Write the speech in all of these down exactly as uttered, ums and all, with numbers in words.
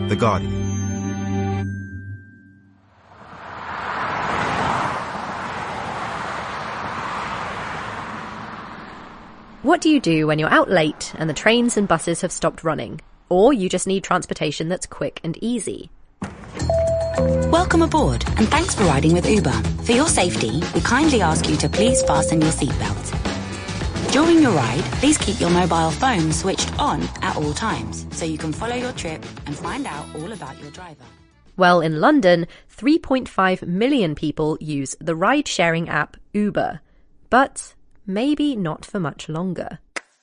The Guardian. What do you do when you're out late and the trains and buses have stopped running? Or you just need transportation that's quick and easy? Welcome aboard, and thanks for riding with Uber. For your safety, we kindly ask you to please fasten your seatbelt. During your ride, please keep your mobile phone switched on at all times, so you can follow your trip and find out all about your driver. Well, in London, three point five million people use the ride-sharing app Uber. But maybe not for much longer.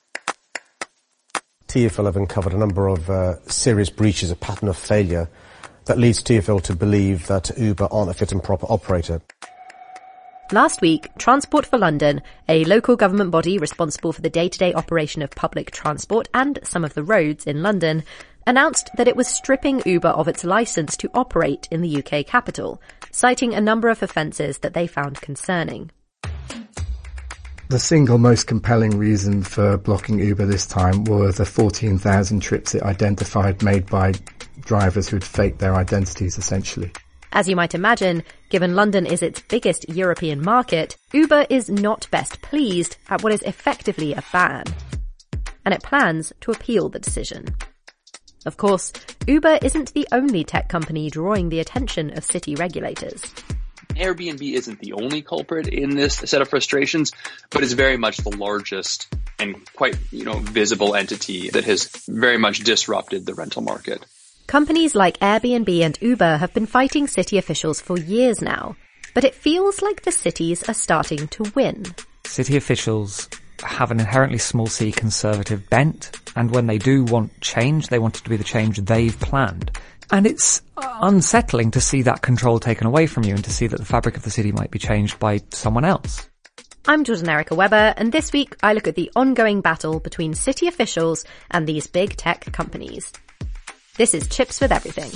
T F L have uncovered a number of uh, serious breaches, a pattern of failure that leads T F L to believe that Uber aren't a fit and proper operator. Last week, Transport for London, a local government body responsible for the day-to-day operation of public transport and some of the roads in London, announced that it was stripping Uber of its licence to operate in the U K capital, citing a number of offences that they found concerning. The single most compelling reason for blocking Uber this time were the fourteen thousand trips it identified made by drivers who'd faked their identities, essentially. As you might imagine, given London is its biggest European market, Uber is not best pleased at what is effectively a ban. And it plans to appeal the decision. Of course, Uber isn't the only tech company drawing the attention of city regulators. Airbnb isn't the only culprit in this set of frustrations, but is very much the largest and quite, you know, visible entity that has very much disrupted the rental market. Companies like Airbnb and Uber have been fighting city officials for years now, but it feels like the cities are starting to win. City officials have an inherently small c conservative bent, and when they do want change, they want it to be the change they've planned. And it's unsettling to see that control taken away from you and to see that the fabric of the city might be changed by someone else. I'm Jordan Erica Webber, and this week I look at the ongoing battle between city officials and these big tech companies. This is Chips with Everything.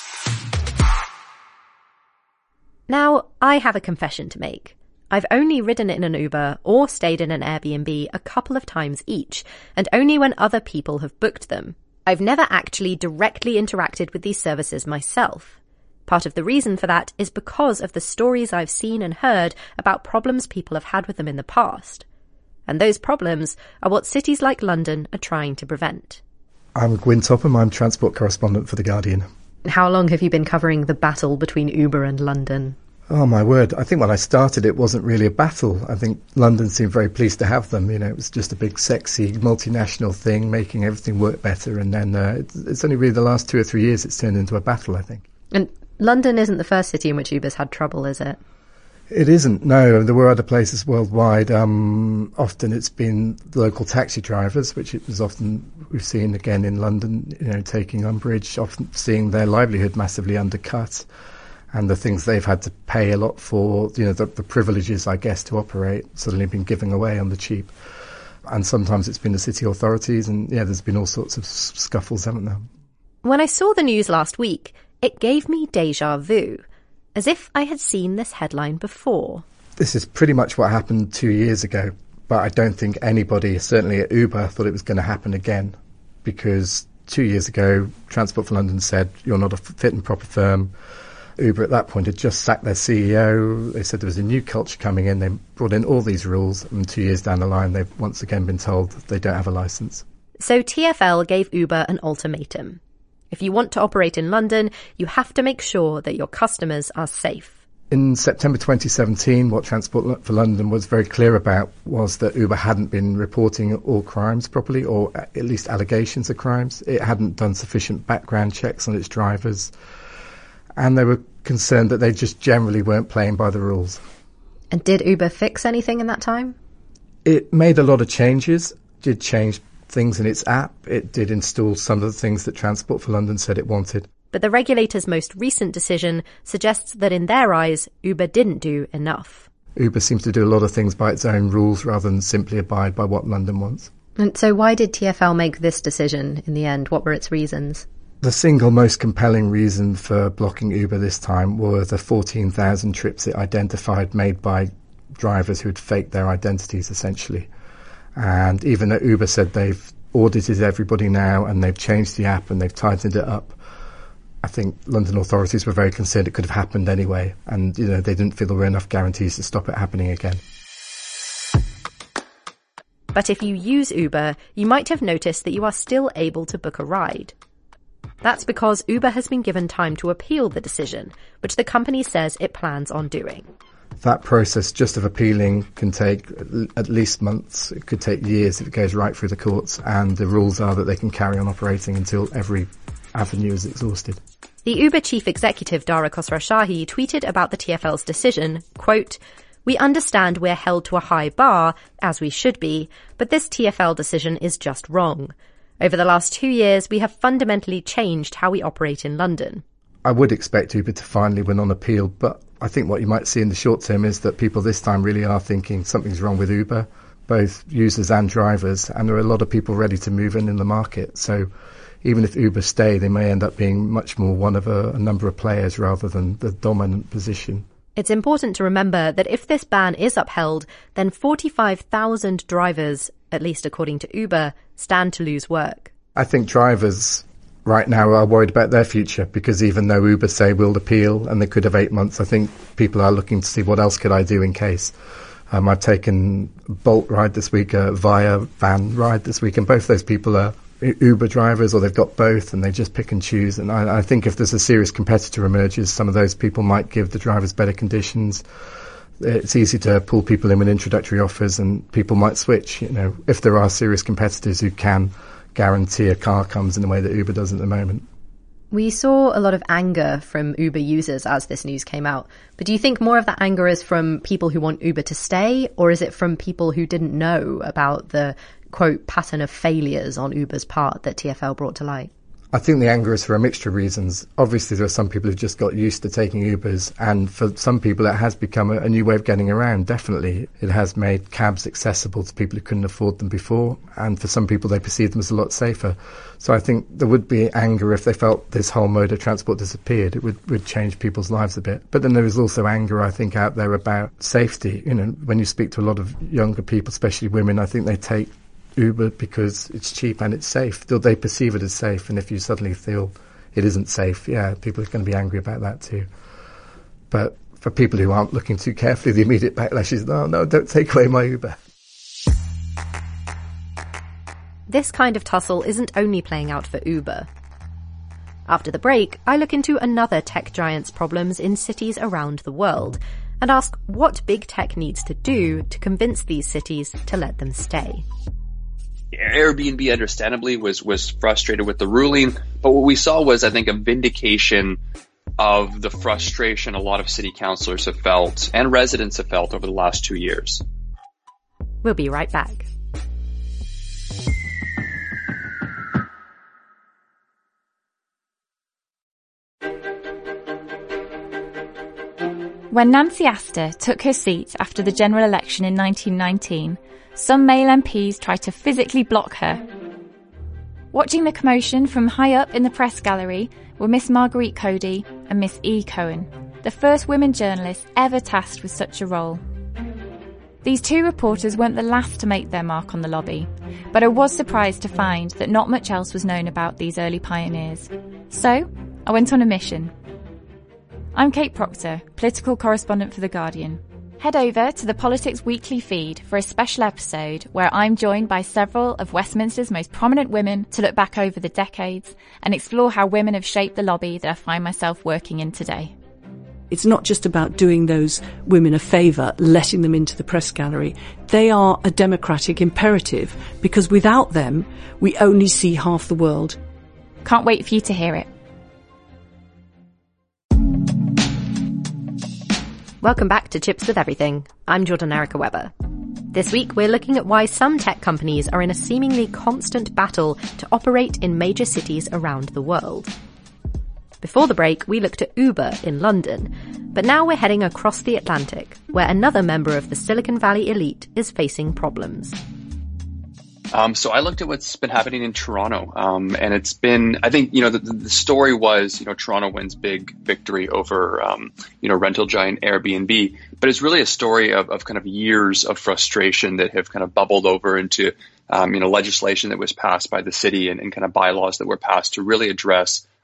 Now, I have a confession to make. I've only ridden in an Uber or stayed in an Airbnb a couple of times each, and only when other people have booked them. I've never actually directly interacted with these services myself. Part of the reason for that is because of the stories I've seen and heard about problems people have had with them in the past. And those problems are what cities like London are trying to prevent. I'm Gwyn Topham, I'm transport correspondent for The Guardian. How long have you been covering the battle between Uber and London? Oh, my word. I think when I started, it wasn't really a battle. I think London seemed very pleased to have them. You know, it was just a big, sexy, multinational thing, making everything work better. And then uh, it's, it's only really the last two or three years it's turned into a battle, I think. And London isn't the first city in which Uber's had trouble, is it? It isn't, no. There were other places worldwide. Um, often it's been local taxi drivers, which it was often, we've seen again in London, you know, taking umbrage, often seeing their livelihood massively undercut. And the things they've had to pay a lot for, you know, the, the privileges, I guess, to operate, suddenly been giving away on the cheap. And sometimes it's been the city authorities, and yeah, there's been all sorts of scuffles, haven't there? When I saw the news last week, it gave me déjà vu, as if I had seen this headline before. This is pretty much what happened two years ago, but I don't think anybody, certainly at Uber, thought it was going to happen again, because two years ago, Transport for London said, you're not a fit and proper firm. Uber at that point had just sacked their C E O. They said there was a new culture coming in. They brought in all these rules, and two years down the line, they've once again been told that they don't have a licence. So T F L gave Uber an ultimatum. If you want to operate in London, you have to make sure that your customers are safe. In September twenty seventeen, what Transport for London was very clear about was that Uber hadn't been reporting all crimes properly, or at least allegations of crimes. It hadn't done sufficient background checks on its drivers. And they were concerned that they just generally weren't playing by the rules. And did Uber fix anything in that time? It made a lot of changes, did change things in its app. It did install some of the things that Transport for London said it wanted. But the regulator's most recent decision suggests that in their eyes, Uber didn't do enough. Uber seems to do a lot of things by its own rules rather than simply abide by what London wants. And so why did T F L make this decision in the end? What were its reasons? The single most compelling reason for blocking Uber this time were the fourteen thousand trips it identified made by drivers who'd faked their identities, essentially. And even though Uber said they've audited everybody now and they've changed the app and they've tightened it up, I think London authorities were very concerned it could have happened anyway, and you know they didn't feel there were enough guarantees to stop it happening again. But if you use Uber, you might have noticed that you are still able to book a ride. That's because Uber has been given time to appeal the decision, which the company says it plans on doing. That process just of appealing can take at least months. It could take years if it goes right through the courts, and the rules are that they can carry on operating until every avenue is exhausted. The Uber chief executive Dara Khosrowshahi tweeted about the T F L's decision, quote, "We understand we're held to a high bar, as we should be, but this T F L decision is just wrong. Over the last two years, we have fundamentally changed how we operate in London." I would expect Uber to finally win on appeal, but I think what you might see in the short term is that people this time really are thinking something's wrong with Uber, both users and drivers, and there are a lot of people ready to move in in the market. So even if Uber stay, they may end up being much more one of a, a number of players rather than the dominant position. It's important to remember that if this ban is upheld, then forty-five thousand drivers, at least according to Uber, stand to lose work. I think drivers right now are worried about their future, because even though Uber say we'll appeal and they could have eight months, I think people are looking to see what else could I do in case. Um, I've taken a Bolt ride this week, a Via van ride this week, and both those people are Uber drivers, or they've got both, and they just pick and choose. And I, I think if there's a serious competitor emerges, some of those people might give the drivers better conditions. It's easy to pull people in with introductory offers, and people might switch. You know, if there are serious competitors who can guarantee a car comes in the way that Uber does at the moment. We saw a lot of anger from Uber users as this news came out. But do you think more of that anger is from people who want Uber to stay, or is it from people who didn't know about the, quote, pattern of failures on Uber's part that T F L brought to light? I think the anger is for a mixture of reasons. Obviously, there are some people who've just got used to taking Ubers, and for some people it has become a, a new way of getting around, definitely. It has made cabs accessible to people who couldn't afford them before, and for some people they perceive them as a lot safer. So I think there would be anger if they felt this whole mode of transport disappeared. It would, would change people's lives a bit. But then there is also anger, I think, out there about safety. You know, when you speak to a lot of younger people, especially women, I think they take Uber because it's cheap and it's safe. They perceive it as safe, and if you suddenly feel it isn't safe, yeah, people are going to be angry about that too. But for people who aren't looking too carefully, the immediate backlash is, no, no, don't take away my Uber. This kind of tussle isn't only playing out for Uber. After the break, I look into another tech giant's problems in cities around the world and ask what big tech needs to do to convince these cities to let them stay. Airbnb, understandably, was was frustrated with the ruling, but what we saw was, I think, a vindication of the frustration a lot of city councillors have felt and residents have felt over the last two years. We'll be right back. When Nancy Astor took her seat after the general election in nineteen nineteen, some male M Ps tried to physically block her. Watching the commotion from high up in the press gallery were Miss Marguerite Cody and Miss E. Cohen, the first women journalists ever tasked with such a role. These two reporters weren't the last to make their mark on the lobby, but I was surprised to find that not much else was known about these early pioneers. So, I went on a mission. I'm Kate Proctor, political correspondent for The Guardian. Head over to the Politics Weekly feed for a special episode where I'm joined by several of Westminster's most prominent women to look back over the decades and explore how women have shaped the lobby that I find myself working in today. It's not just about doing those women a favour, letting them into the press gallery. They are a democratic imperative, because without them, we only see half the world. Can't wait for you to hear it. Welcome back to Chips with Everything. I'm Jordan Erica Webber. This week, we're looking at why some tech companies are in a seemingly constant battle to operate in major cities around the world. Before the break, we looked at Uber in London, but now we're heading across the Atlantic, where another member of the Silicon Valley elite is facing problems. Um, so I looked at what's been happening in Toronto, um, and it's been, I think, you know, the, the story was, you know, Toronto wins big victory over, um, you know, rental giant Airbnb, but it's really a story of, of kind of years of frustration that have kind of bubbled over into, um, you know, legislation that was passed by the city and, and kind of bylaws that were passed to really address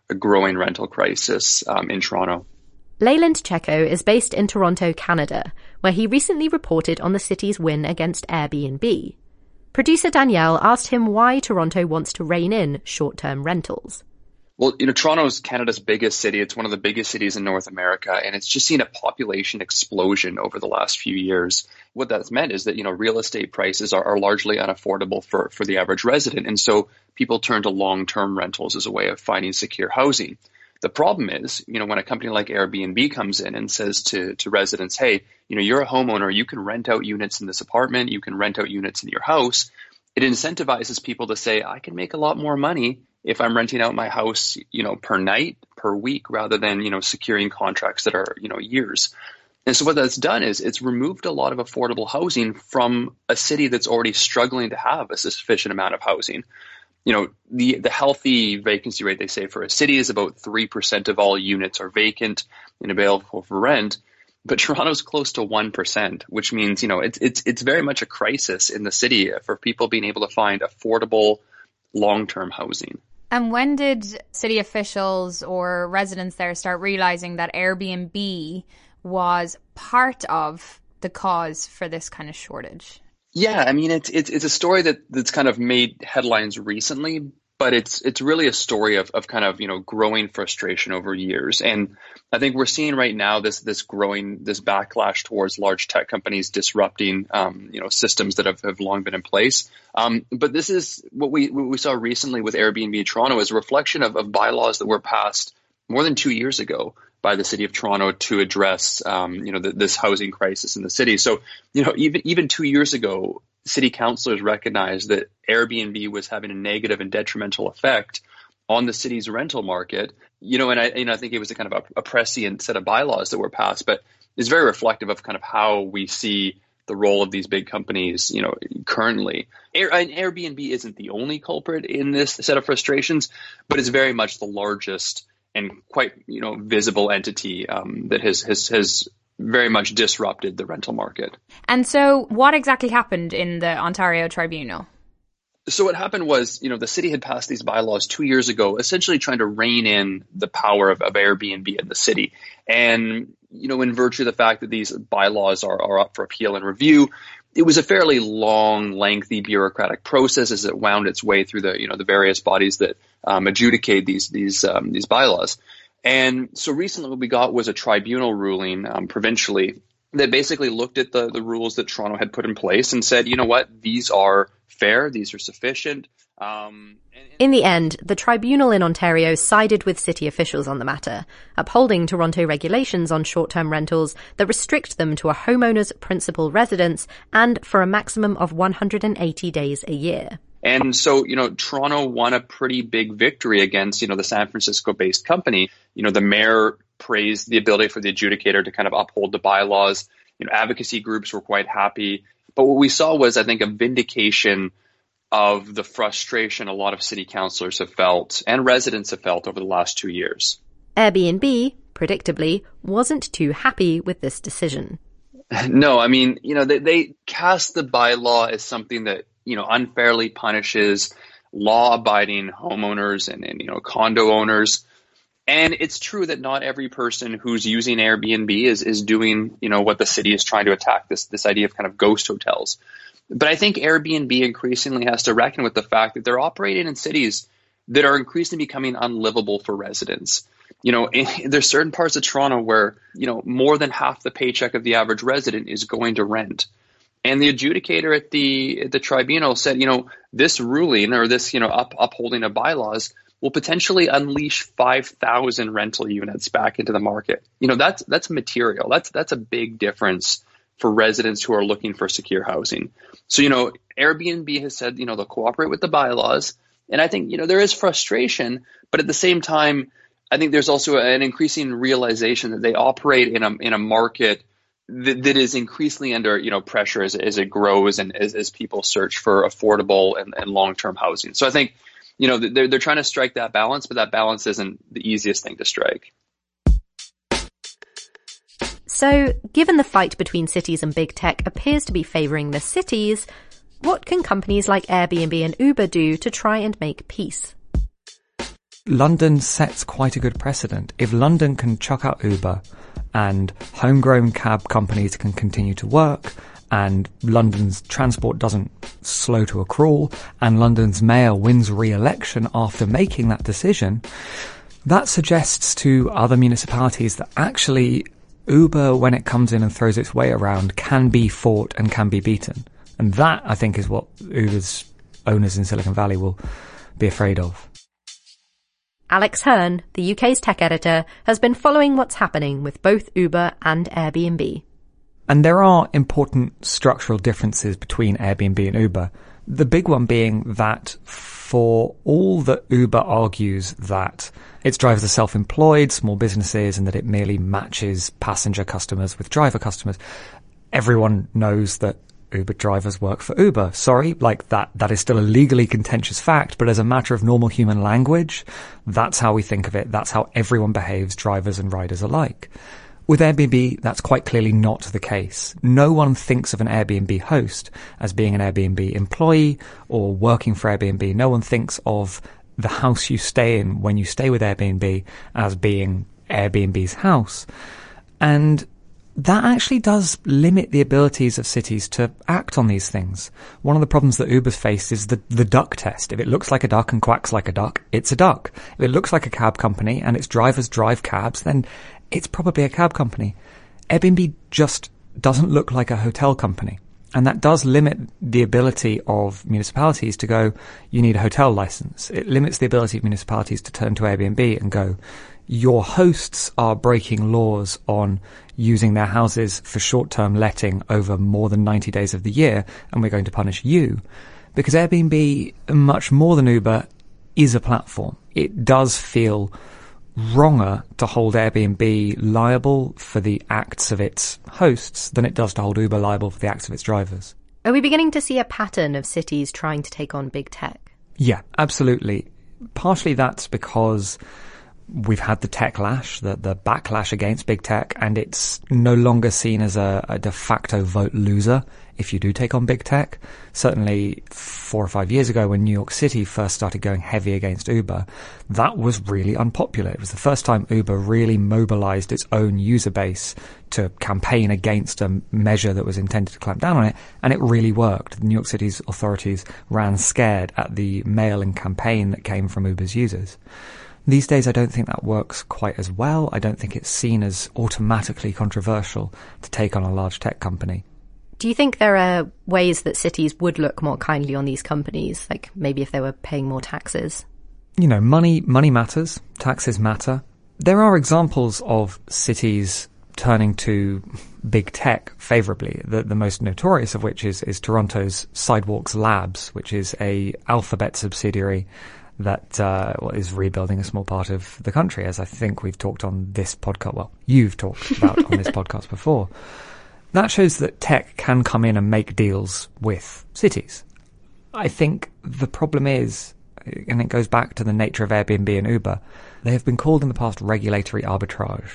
a growing rental crisis um, in Toronto. Leyland Checo is based in Toronto, Canada, where he recently reported on the city's win against Airbnb. Producer Danielle asked him why Toronto wants to rein in short-term rentals. Well, you know, Toronto is Canada's biggest city. It's one of the biggest cities in North America, and it's just seen a population explosion over the last few years. What that's meant is that, you know, real estate prices are, are largely unaffordable for, for the average resident, and so people turn to long-term rentals as a way of finding secure housing. The problem is, you know, when a company like Airbnb comes in and says to, to residents, hey, you know, you're a homeowner, you can rent out units in this apartment, you can rent out units in your house, it incentivizes people to say, I can make a lot more money if I'm renting out my house, you know, per night, per week, rather than, you know, securing contracts that are, you know, years. And so what that's done is it's removed a lot of affordable housing from a city that's already struggling to have a sufficient amount of housing. You know, the, the healthy vacancy rate, they say, for a city is about three percent of all units are vacant and available for rent. But Toronto's close to one percent, which means, you know, it's, it's, it's very much a crisis in the city for people being able to find affordable long-term housing. And when did city officials or residents there start realizing that Airbnb was part of the cause for this kind of shortage? Yeah, I mean, it's it's it's a story that, that's kind of made headlines recently, but it's it's really a story of, of kind of, you know, growing frustration over years. And I think we're seeing right now this this growing, this backlash towards large tech companies disrupting, um, you know, systems that have, have long been in place. Um, but this is what we what we saw recently with Airbnb Toronto is a reflection of, of bylaws that were passed more than two years ago by the city of Toronto to address, um, you know, the, this housing crisis in the city. So, you know, even even two years ago, city councillors recognized that Airbnb was having a negative and detrimental effect on the city's rental market. You know, and I, you know, I think it was a kind of a, a prescient set of bylaws that were passed, but it's very reflective of kind of how we see the role of these big companies, you know, currently. Air, Airbnb isn't the only culprit in this set of frustrations, but it's very much the largest and quite, you know, visible entity um, that has, has has very much disrupted the rental market. And so what exactly happened in the Ontario Tribunal? So what happened was, you know, the city had passed these bylaws two years ago, essentially trying to rein in the power of, of Airbnb in the city. And, you know, in virtue of the fact that these bylaws are, are up for appeal and review, it was a fairly long, lengthy bureaucratic process as it wound its way through the, you know, the various bodies that um, adjudicate these these um, these bylaws. And so recently what we got was a tribunal ruling um, provincially that basically looked at the, the rules that Toronto had put in place and said, you know what, these are fair, these are sufficient. Um, and, and in the end, the tribunal in Ontario sided with city officials on the matter, upholding Toronto regulations on short-term rentals that restrict them to a homeowner's principal residence and for a maximum of one hundred eighty days a year. And so, you know, Toronto won a pretty big victory against, you know, the San Francisco-based company. You know, the mayor praised the ability for the adjudicator to kind of uphold the bylaws. You know, advocacy groups were quite happy. But what we saw was, I think, a vindication of the frustration a lot of city councillors have felt and residents have felt over the last two years. Airbnb, predictably, wasn't too happy with this decision. No, I mean, you know, they, they cast the bylaw as something that, you know, unfairly punishes law-abiding homeowners and, and, you know, condo owners. And it's true that not every person who's using Airbnb is, is doing, you know, what the city is trying to attack, this, this idea of kind of ghost hotels. But I think Airbnb increasingly has to reckon with the fact that they're operating in cities that are increasingly becoming unlivable for residents. You know, in, there's certain parts of Toronto where, you know, more than half the paycheck of the average resident is going to rent. And the adjudicator at the at the tribunal said, you know, this ruling or this, you know, up, upholding of bylaws will potentially unleash five thousand rental units back into the market. You know, that's that's material. That's that's a big difference for residents who are looking for secure housing. So, you know, Airbnb has said, you know, they'll cooperate with the bylaws. And I think, you know, there is frustration, but at the same time, I think there's also an increasing realization that they operate in a in a market that, that is increasingly under, you know, pressure as, as it grows and as, as people search for affordable and, and long-term housing. So I think, you know, they're they're trying to strike that balance, but that balance isn't the easiest thing to strike. So, given the fight between cities and big tech appears to be favouring the cities, what can companies like Airbnb and Uber do to try and make peace? London sets quite a good precedent. If London can chuck out Uber and homegrown cab companies can continue to work, and London's transport doesn't slow to a crawl, and London's mayor wins re-election after making that decision, that suggests to other municipalities that actually Uber, when it comes in and throws its weight around, can be fought and can be beaten. And that, I think, is what Uber's owners in Silicon Valley will be afraid of. Alex Hearn, the U K's tech editor, has been following what's happening with both Uber and Airbnb. And there are important structural differences between Airbnb and Uber. The big one being that for all that Uber argues that its drivers are self-employed, small businesses, and that it merely matches passenger customers with driver customers, everyone knows that Uber drivers work for Uber. Sorry, like that, that is still a legally contentious fact, but as a matter of normal human language, that's how we think of it. That's how everyone behaves, drivers and riders alike. With Airbnb, that's quite clearly not the case. No one thinks of an Airbnb host as being an Airbnb employee or working for Airbnb. No one thinks of the house you stay in when you stay with Airbnb as being Airbnb's house. And that actually does limit the abilities of cities to act on these things. One of the problems that Uber's faced is the, the duck test. If it looks like a duck and quacks like a duck, it's a duck. If it looks like a cab company and its drivers drive cabs, then it's probably a cab company. Airbnb just doesn't look like a hotel company. And that does limit the ability of municipalities to go, you need a hotel license. It limits the ability of municipalities to turn to Airbnb and go, your hosts are breaking laws on using their houses for short-term letting over more than ninety days of the year, and we're going to punish you. Because Airbnb, much more than Uber, is a platform. It does feel wronger to hold Airbnb liable for the acts of its hosts than it does to hold Uber liable for the acts of its drivers. Are we beginning to see a pattern of cities trying to take on big tech? Yeah, absolutely. Partially that's because we've had the techlash, the, the backlash against big tech, and it's no longer seen as a, a de facto vote loser if you do take on big tech. Certainly four or five years ago when New York City first started going heavy against Uber, that was really unpopular. It was the first time Uber really mobilized its own user base to campaign against a measure that was intended to clamp down on it, and it really worked. New York City's authorities ran scared at the mail-in campaign that came from Uber's users. These days, I don't think that works quite as well. I don't think it's seen as automatically controversial to take on a large tech company. Do you think there are ways that cities would look more kindly on these companies, like maybe if they were paying more taxes? You know, money money matters, taxes matter. There are examples of cities turning to big tech favourably, the, the most notorious of which is, is Toronto's Sidewalks Labs, which is a Alphabet subsidiary that uh, is rebuilding a small part of the country, as I think we've talked on this podcast. Well, you've talked about on this podcast before. That shows that tech can come in and make deals with cities. I think the problem is, and it goes back to the nature of Airbnb and Uber, they have been called in the past regulatory arbitrage.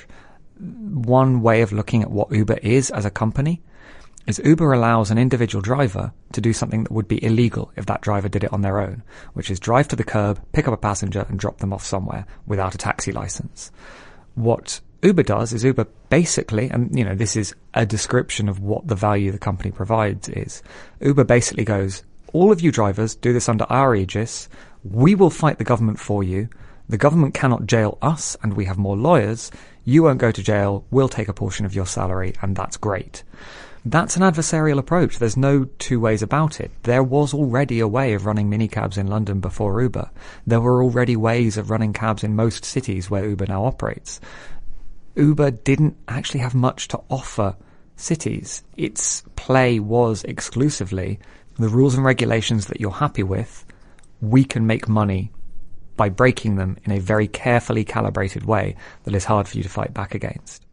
One way of looking at what Uber is as a company is Uber allows an individual driver to do something that would be illegal if that driver did it on their own, which is drive to the curb, pick up a passenger and drop them off somewhere without a taxi license. What Uber does is Uber basically, and you know, this is a description of what the value the company provides is, Uber basically goes, all of you drivers do this under our aegis, we will fight the government for you, the government cannot jail us and we have more lawyers, you won't go to jail, we'll take a portion of your salary and that's great. That's an adversarial approach. There's no two ways about it. There was already a way of running minicabs in London before Uber. There were already ways of running cabs in most cities where Uber now operates. Uber didn't actually have much to offer cities. Its play was exclusively the rules and regulations that you're happy with. We can make money by breaking them in a very carefully calibrated way that is hard for you to fight back against.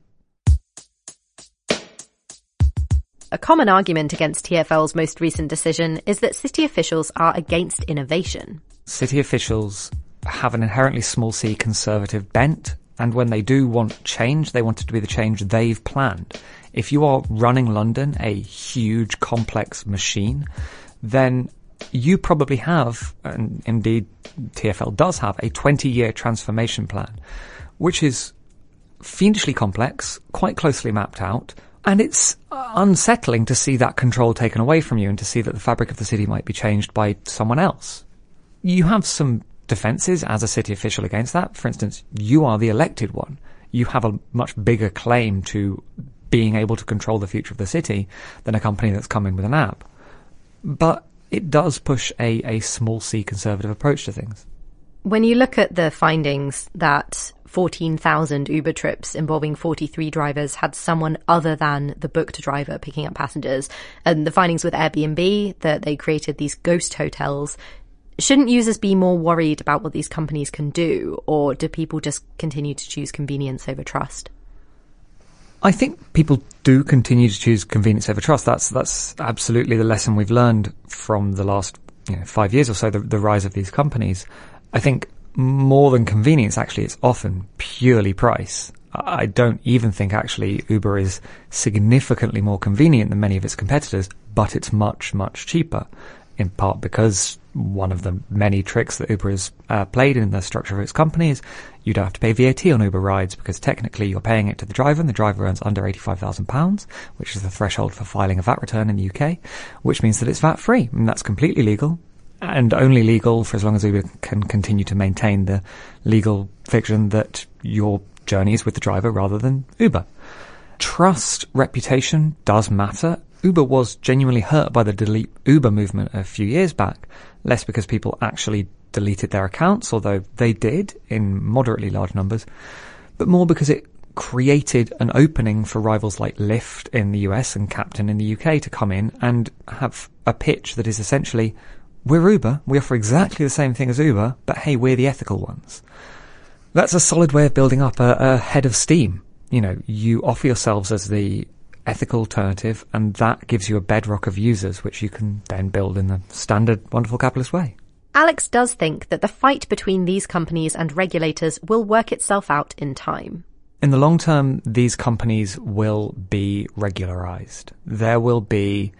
A common argument against T F L's most recent decision is that city officials are against innovation. City officials have an inherently small c conservative bent, and when they do want change, they want it to be the change they've planned. If you are running London, a huge, complex machine, then you probably have, and indeed T F L does have, a twenty-year transformation plan, which is fiendishly complex, quite closely mapped out, and it's unsettling to see that control taken away from you and to see that the fabric of the city might be changed by someone else. You have some defences as a city official against that. For instance, you are the elected one. You have a much bigger claim to being able to control the future of the city than a company that's come in with an app. But it does push a, a small c conservative approach to things. When you look at the findings that fourteen thousand Uber trips involving forty-three drivers had someone other than the booked driver picking up passengers, and the findings with Airbnb that they created these ghost hotels, shouldn't users be more worried about what these companies can do, or do people just continue to choose convenience over trust? I think people do continue to choose convenience over trust. That's that's absolutely the lesson we've learned from the last you know, five years or so, the, the rise of these companies. I think more than convenience, actually, it's often purely price. I don't even think, actually, Uber is significantly more convenient than many of its competitors, but it's much, much cheaper, in part because one of the many tricks that Uber has uh, played in the structure of its company is you don't have to pay V A T on Uber rides because technically you're paying it to the driver, and the driver earns under eighty-five thousand pounds, which is the threshold for filing a V A T return in the U K, which means that it's V A T-free, and that's completely legal, and only legal for as long as Uber can continue to maintain the legal fiction that your journey is with the driver rather than Uber. Trust, reputation does matter. Uber was genuinely hurt by the delete Uber movement a few years back, less because people actually deleted their accounts, although they did in moderately large numbers, but more because it created an opening for rivals like Lyft in the U S and Captain in the U K to come in and have a pitch that is essentially, we're Uber, we offer exactly the same thing as Uber, but hey, we're the ethical ones. That's a solid way of building up a, a head of steam. You know, you offer yourselves as the ethical alternative, and that gives you a bedrock of users, which you can then build in the standard wonderful capitalist way. Alex does think that the fight between these companies and regulators will work itself out in time. In the long term, these companies will be regularized. There will be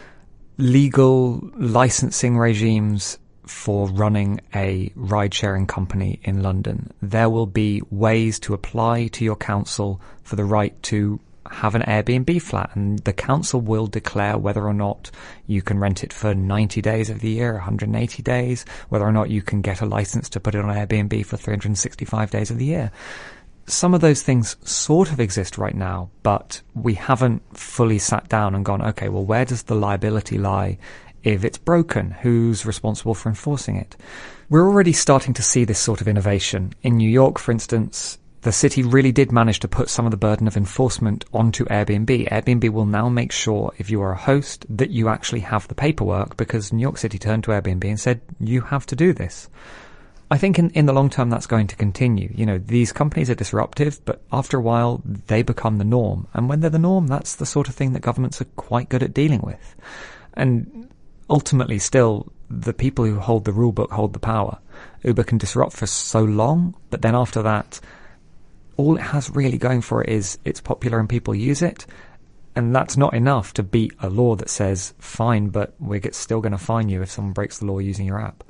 legal licensing regimes for running a ride-sharing company in London. There will be ways to apply to your council for the right to have an Airbnb flat, and the council will declare whether or not you can rent it for ninety days of the year, one hundred eighty days, whether or not you can get a license to put it on Airbnb for three hundred sixty-five days of the year. Some of those things sort of exist right now, but we haven't fully sat down and gone, okay, well, where does the liability lie? If it's broken, who's responsible for enforcing it? We're already starting to see this sort of innovation. In New York, for instance, the city really did manage to put some of the burden of enforcement onto Airbnb. Airbnb will now make sure, if you are a host, that you actually have the paperwork, because New York City turned to Airbnb and said, you have to do this. I think in, in the long term that's going to continue. You know, these companies are disruptive, but after a while they become the norm. And when they're the norm, that's the sort of thing that governments are quite good at dealing with. And ultimately, still, the people who hold the rule book hold the power. Uber can disrupt for so long, but then after that, all it has really going for it is it's popular and people use it. And that's not enough to beat a law that says, fine, but we're still going to fine you if someone breaks the law using your app.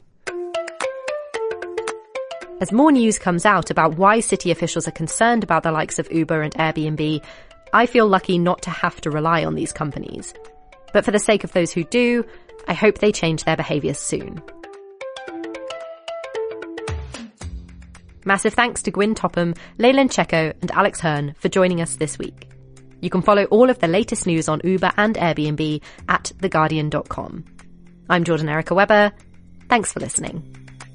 As more news comes out about why city officials are concerned about the likes of Uber and Airbnb, I feel lucky not to have to rely on these companies. But for the sake of those who do, I hope they change their behaviours soon. Massive thanks to Gwyn Topham, Leyland Checo and Alex Hearn for joining us this week. You can follow all of the latest news on Uber and Airbnb at the guardian dot com. I'm Jordan Erica Webber. Thanks for listening.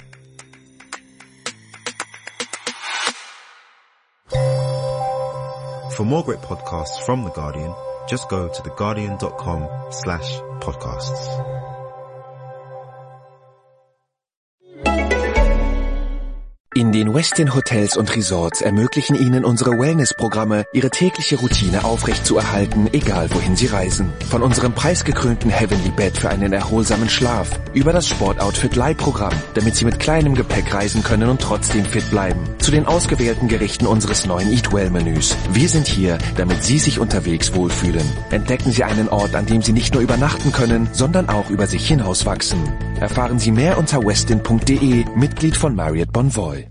For more great podcasts from The Guardian, just go to theguardian.com slash podcasts. In den Westin Hotels und Resorts ermöglichen Ihnen unsere Wellness-Programme, Ihre tägliche Routine aufrechtzuerhalten, egal wohin Sie reisen. Von unserem preisgekrönten Heavenly Bed für einen erholsamen Schlaf, über das Sportoutfit-Leihprogramm, damit Sie mit kleinem Gepäck reisen können und trotzdem fit bleiben, zu den ausgewählten Gerichten unseres neuen Eat Well-Menüs. Wir sind hier, damit Sie sich unterwegs wohlfühlen. Entdecken Sie einen Ort, an dem Sie nicht nur übernachten können, sondern auch über sich hinauswachsen. Erfahren Sie mehr unter westin punkt de, Mitglied von Marriott Bonvoy.